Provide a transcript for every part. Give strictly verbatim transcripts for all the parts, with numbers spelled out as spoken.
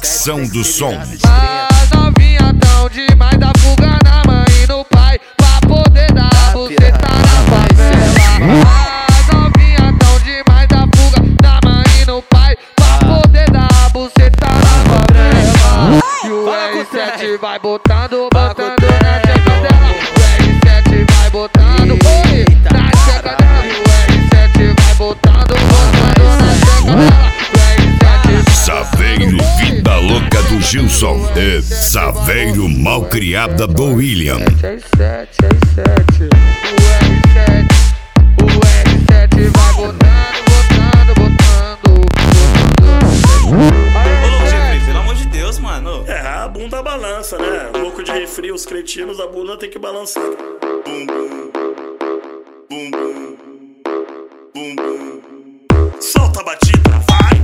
Facção do Som. As novinha tão demais, dá fuga na mãe e no pai, pra poder dar buceta na favela. As novinha tão demais, dá fuga na mãe e no pai, pra poder dar buceta na favela. E o R sete vai botando, botando na tcheca dela. O R sete vai botando, oi, na tcheca dela. E o R sete vai botando, botando na tcheca dela. Saveiro Vida Louca do Gilson e Saveiro Malcriada do William. O R sete, o R sete vai botando, botando, botando, botando. Ô, louco de refri, pelo amor de Deus, mano. É, a bunda balança, né? Louco de refri, os cretinos, a bunda tem que balançar. Bum, bum, bum, bum, bum, bum. Solta a batida, vai!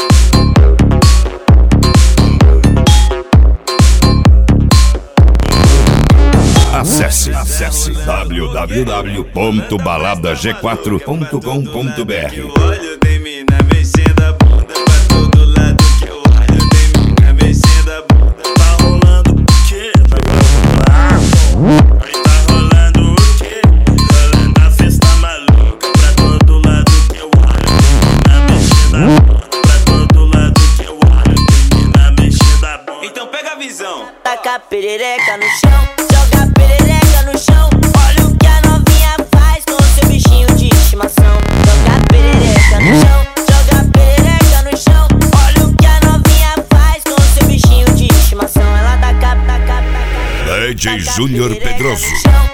Acesse, acesse w w w ponto balada g quatro ponto com ponto b r. Eu olho, tem mina mexendo a bunda pra todo lado que eu olho, tem mina mexendo a bunda. Tá rolando o quê? Aí tá rolando o quê? Rolando a festa maluca pra todo lado que eu olho, tem mina mexendo a bunda pra todo lado que eu olho, tem mina mexendo a bunda. Então pega a visão. Taca a perereca no chão, joga a perereca no chão. Olha o que a novinha faz com seu bichinho de estimação. Joga a perereca no chão, joga a perereca no chão. Olha o que a novinha faz com seu bichinho de estimação. Ela taca, taca, taca. D J Júnior Pedroso.